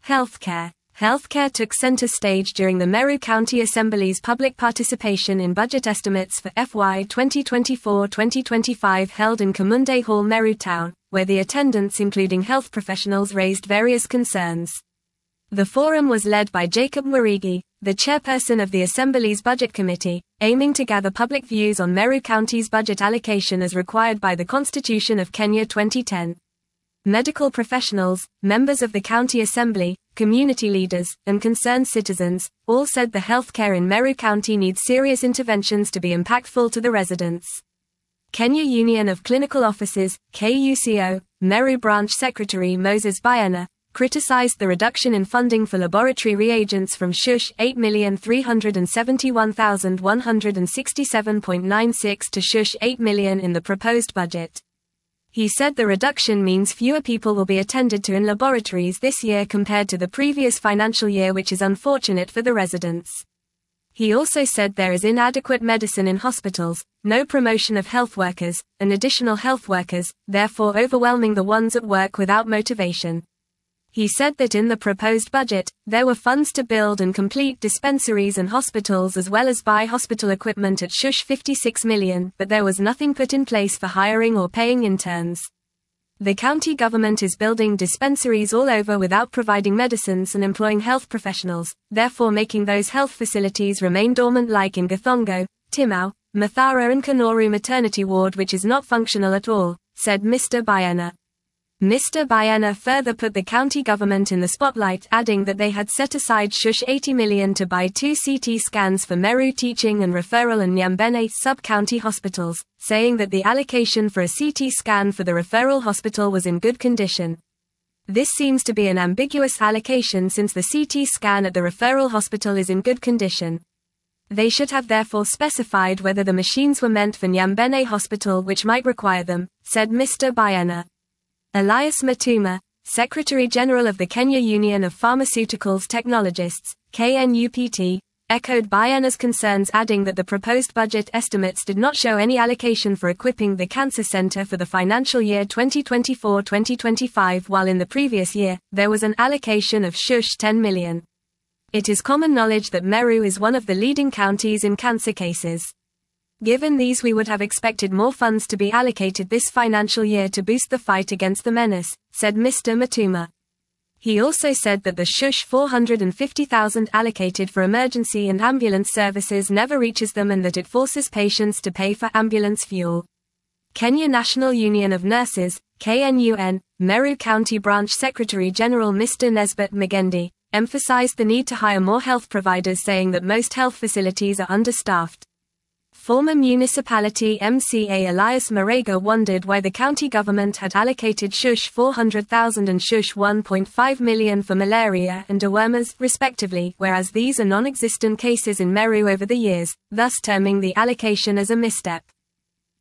Healthcare. Healthcare took center stage during the Meru County Assembly's public participation in budget estimates for FY 2024-2025 held in Kamunde Hall, Meru Town, where the attendants including health professionals raised various concerns. The forum was led by Jacob Mwarigi, the chairperson of the Assembly's Budget Committee, aiming to gather public views on Meru County's budget allocation as required by the Constitution of Kenya 2010. Medical professionals, members of the County Assembly, community leaders, and concerned citizens, all said the healthcare in Meru County needs serious interventions to be impactful to the residents. Kenya Union of Clinical Officers, KUCO, Meru Branch Secretary Moses Bayana, criticized the reduction in funding for laboratory reagents from Shush 8,371,167.96 to Shush 8 million in the proposed budget. He said the reduction means fewer people will be attended to in laboratories this year compared to the previous financial year, which is unfortunate for the residents. He also said there is inadequate medicine in hospitals, no promotion of health workers, and additional health workers, therefore overwhelming the ones at work without motivation. He said that in the proposed budget, there were funds to build and complete dispensaries and hospitals as well as buy hospital equipment at Shush 56 million, but there was nothing put in place for hiring or paying interns. The county government is building dispensaries all over without providing medicines and employing health professionals, therefore making those health facilities remain dormant like in Gathongo, Timau, Mathara and Kanoru Maternity Ward, which is not functional at all, said Mr. Bayana. Mr. Bayana further put the county government in the spotlight, adding that they had set aside Shush 80 million to buy 2 CT scans for Meru Teaching and Referral and Nyambene sub-county hospitals, saying that the allocation for a CT scan for the referral hospital was in good condition. This seems to be an ambiguous allocation since the CT scan at the referral hospital is in good condition. They should have therefore specified whether the machines were meant for Nyambene Hospital, which might require them, said Mr. Bayana. Elias Matuma, Secretary General of the Kenya Union of Pharmaceuticals Technologists, KNUPT, echoed Bayana's concerns, adding that the proposed budget estimates did not show any allocation for equipping the cancer center for the financial year 2024-2025, while in the previous year, there was an allocation of Shush 10 million. It is common knowledge that Meru is one of the leading counties in cancer cases. Given these, we would have expected more funds to be allocated this financial year to boost the fight against the menace, said Mr. Matuma. He also said that the Shush 450,000 allocated for emergency and ambulance services never reaches them and that it forces patients to pay for ambulance fuel. Kenya National Union of Nurses, KNUN, Meru County Branch Secretary General Mr. Nesbet Magendi, emphasized the need to hire more health providers, saying that most health facilities are understaffed. Former municipality MCA Elias Marega wondered why the county government had allocated Shush 400,000 and Shush 1.5 million for malaria and dewormers, respectively, whereas these are non-existent cases in Meru over the years, thus terming the allocation as a misstep.